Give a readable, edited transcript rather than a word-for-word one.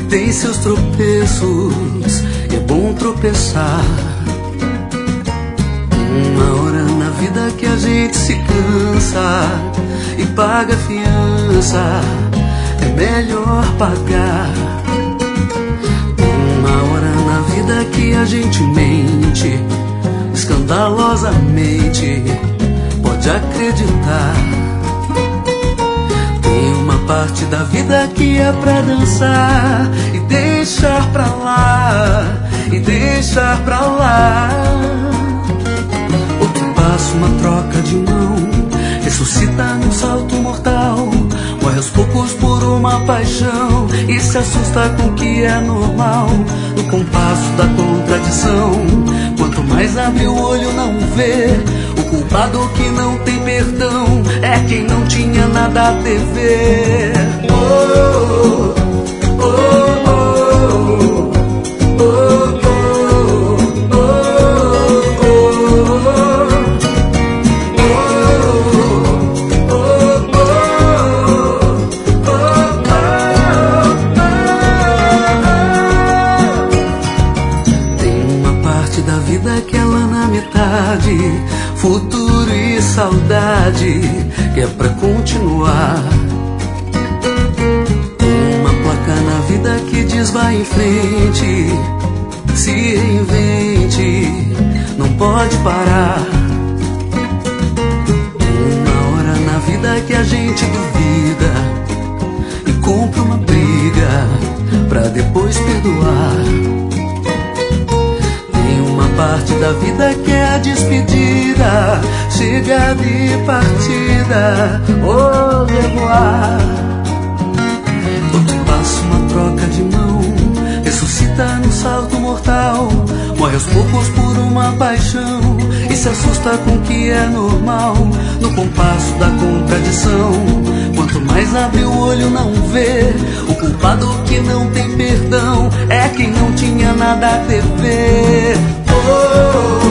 tem seus tropeços e é bom tropeçar. Uma hora na vida que a gente se cansa e paga fiança, é melhor pagar. Uma hora na vida que a gente mente escandalosamente, pode acreditar. Tem uma parte da vida que é pra dançar e deixar pra lá, e deixar pra lá. Outro passo, uma troca de mão, ressuscita num salto mortal, morre aos poucos por uma paixão e se assusta com o que é normal. No compasso da contradição, quanto mais abre o olho não vê. O culpado que não tem perdão é quem não tinha nada a dever. Oh, oh, oh, oh, oh, oh, oh, da vida que é lá na metade, futuro e saudade, que é pra continuar. Uma placa na vida que diz vai em frente, se reinvente, não pode parar. Uma hora na vida que a gente duvida e compra uma briga pra depois perdoar. Parte da vida que é a despedida, chegada e partida, au revoir. Outro passo, uma troca de mão, ressuscita num salto mortal, morre aos poucos por uma paixão e se assusta com o que é normal. No compasso da contradição, quanto mais abre o olho não vê. O culpado que não tem perdão é quem não tinha nada a dever. Oh,